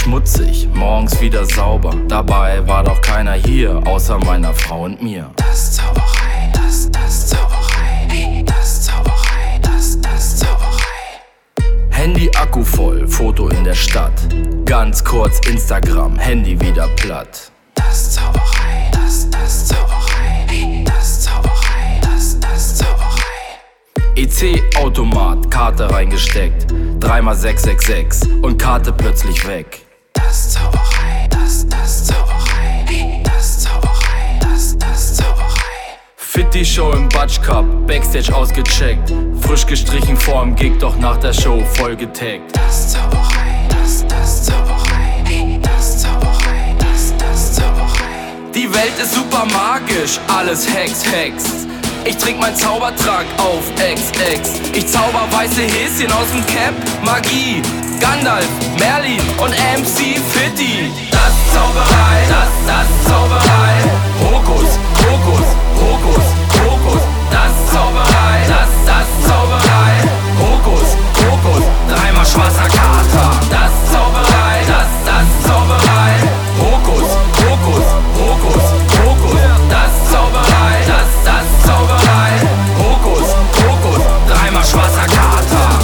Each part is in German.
schmutzig, morgens wieder sauber. Dabei war doch keiner hier, außer meiner Frau und mir. Das Zauberei, das Zauberei, das Zauberei, das Zauberei. Handy Akku voll, Foto in der Stadt. Ganz kurz Instagram, Handy wieder platt. Das Zauberei, das Zauberei, das Zauberei, das Zauberei. EC-Automat, Karte reingesteckt. 3x666 und Karte plötzlich weg. Das Zauberei, das Zauberei, das Zauberei, das Zauberei. Fitti-Show im Batsch Cup, Backstage ausgecheckt. Frisch gestrichen vorm Gig, doch nach der Show voll getaggt. Das Zauberei, das Zauberei, das Zauberei, das Zauberei. Die Welt ist super magisch, alles Hex. Ich trink mein Zaubertrank auf XX. Ich zauber weiße Häschen aus dem Cap, Magie. Gandalf, Merlin und MC Fitti. Das Zauberei, das Zauberei. Hokus, Hokus, Hokus, Hokus. Das Zauberei, das Zauberei. Hokus, Hokus, dreimal schwarzer Kater. Das Zauberei, das Zauberei. Hokus, Hokus, Hokus, Hokus. Das Zauberei, das Zauberei. Hokus, Hokus, dreimal schwarzer Kater.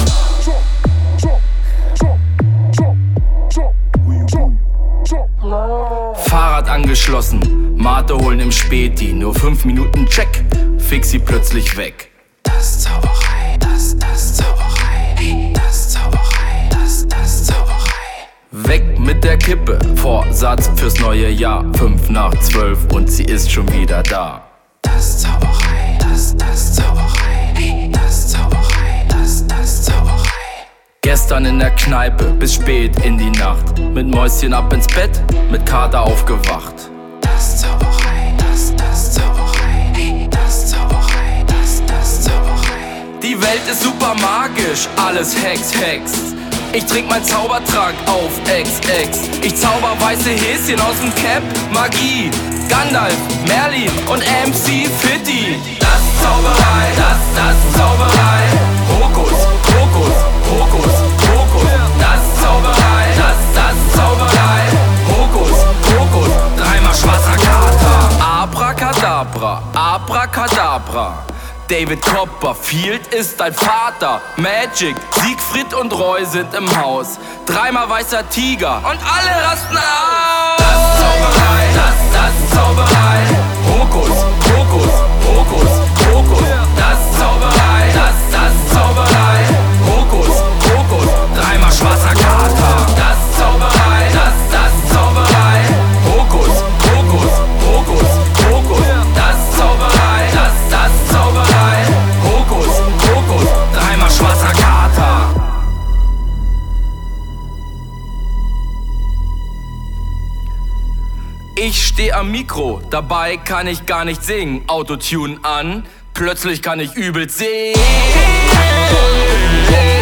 Fahrrad angeschlossen, Mate holen im Späti. Nur 5 Minuten check, fix sie plötzlich weg. Das Zauberei, das Zauberei, das Zauberei, das Zauberei. Weg mit der Kippe, Vorsatz fürs neue Jahr. 5 nach 12 und sie ist schon wieder da. Das Zauberei, das Zauberei, das Zauberei, das Zauberei. Gestern in der Kneipe bis spät in die Nacht. Mit Mäuschen ab ins Bett, mit Kater aufgewacht. Das Zauberei, das Zauberei, das Zauberei, das Zauberei. Die Welt ist super magisch, alles Hex. Ich trink mein Zaubertrank auf XX. Ich zauber weiße Häschen aus dem Cap, Magie. Gandalf, Merlin und MC Fitti. Das Zauberei, das Zauberei. Hokus, Hokus, Hokus, Hokus. Das Zauberei, das Zauberei. Hokus, Hokus, dreimal schwarzer Kater. Abracadabra, Abracadabra. David Copperfield ist dein Vater. Magic, Siegfried und Roy sind im Haus. 3-mal weißer Tiger und alle rasten aus. Das Zauberei, das Zauberei. Hokus, Hokus, Hokus, Hokus. Das Zauberei, das Zauberei. Hokus, Hokus, 3-mal schwarzer Kater. Das Zauberei, das Zauberei. Hokus, Hokus, Hokus, Hokus. Das Zauberei, das Zauberei. Hokus, Hokus, 3-mal schwarzer Kater. Ich steh am Mikro, dabei kann ich gar nicht singen. Autotune an, plötzlich kann ich übel singen.